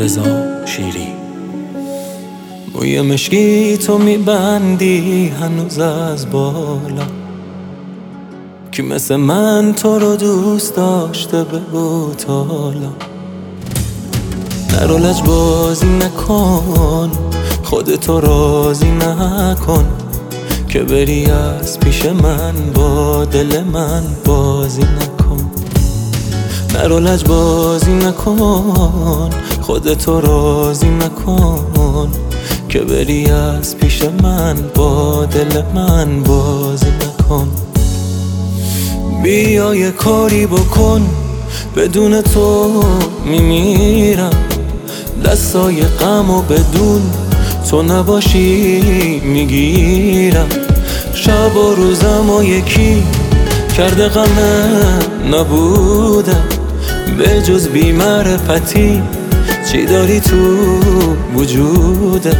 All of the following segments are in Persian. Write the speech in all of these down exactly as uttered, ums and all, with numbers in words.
رضا شیری. موی مشکی تو میبندی هنوز از بالا، کی مثل من تو رو دوست داشته بگو تالا. نرو لج بازی نکن، خودتو راضی نکن، که بری از پیش من با دل من بازی نکن. نرو لج بازی نکن، خودتو راضی نکن، که بری از پیش من با دل من بازی نکن. بیا یه کاری بکن، بدون تو میمیرم. دستای غم و بدون تو نباشی میگیرم. شب و روزم و یکی کرده غمه نبودم، به جز بی معرفتی چی داری تو وجودت؟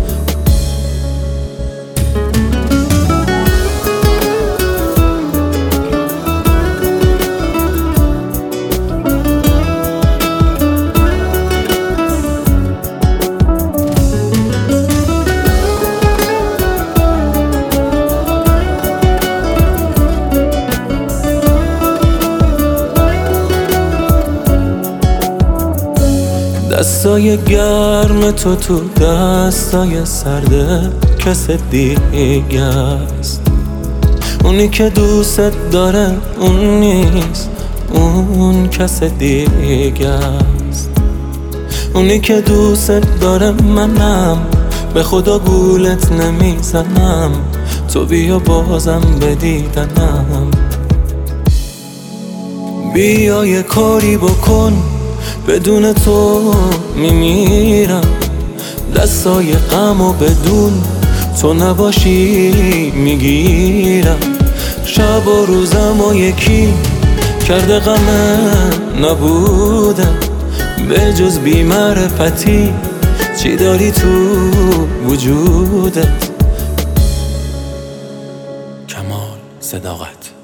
دستای گرم تو تو دستای سرده کس دیگه است. اونی که دوست داره اون نیست، اون کس دیگه است. اونی که دوست داره منم، به خدا گولت نمیزنم، تو بیا بازم به دیدنم. بیا یه کاری بکن، بدون تو میمیرم. دستای غم و بدون تو نباشی میگیرم. شب و روزم و یکی کرده غمه نبودم، به جز بی معرفتی چی داری تو وجودت؟ کمال صداقت.